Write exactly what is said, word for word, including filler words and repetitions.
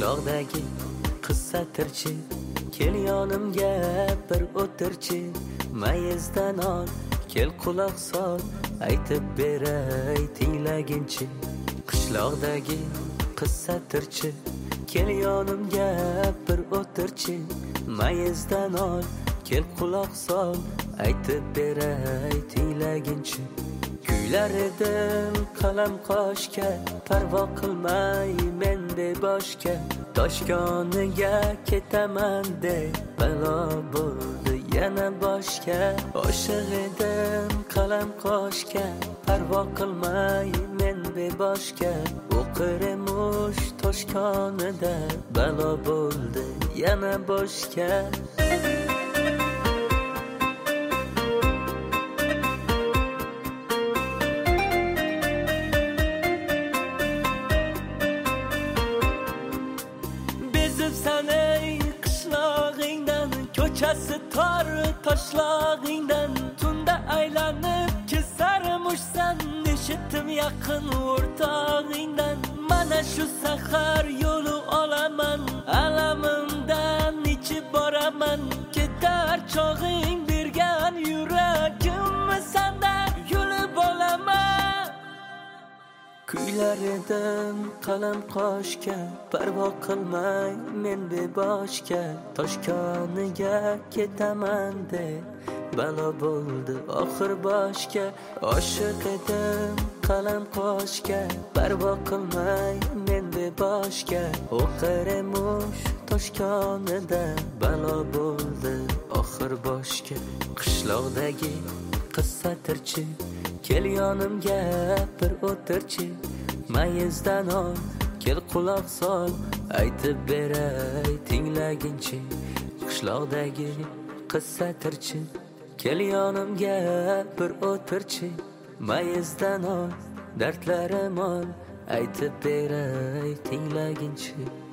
Qishloqdagi qissa tirchi, kel yonimga bir o'tirchi, mayizdan ol, kel quloq sol, aytib beray tinglaginchi. Qishloqdagi qissa tirchi, kel yonimga bir o'tirchi, mayizdan ol, kel quloq sol, aytib beray tinglaginchi. Kuylar edim qalam qoshga, parvo qilmay men beboshga, Toshkoniga ketaman deb balo bo'ldi yana boshga. Oshiq edim qalam qoshga, parvo qilmay men beboshga, o'qir emish Toshkonida balo bo'ldi yana boshga. Bezibsan-ey qishlog'ingdan, ko'chasi tor toshlog'ingdan, tunda aylanib kesarmishsan, eshitdim yaqin o'rtog'ingdan. Mana shu sahar yo'li olaman, alamimdan ichib boraman, ketar chog'ing bergan yuragimni sandan yulib olaman. Kuylar edim qalam qoshga, parvo qilmay men beboshga, Toshkoniga ketaman deb balo bo'ldi oxir boshga. Oshiq edim qalam qoshga, parvo qilmay men beboshga, o'qir emish Toshkonida balo bo'ldi oxir boshga. Qishloqdagi qissa tirchi, kel yonimga bir o'tirchi, mayizdan ol, kel quloq sol, aytib beray tinglaginchi. Qishloqdagi qissa tirchi, kel yonimga bir o'tirchi, mayizdan ol, dardlarim ol, aytib beray tinglaginchi.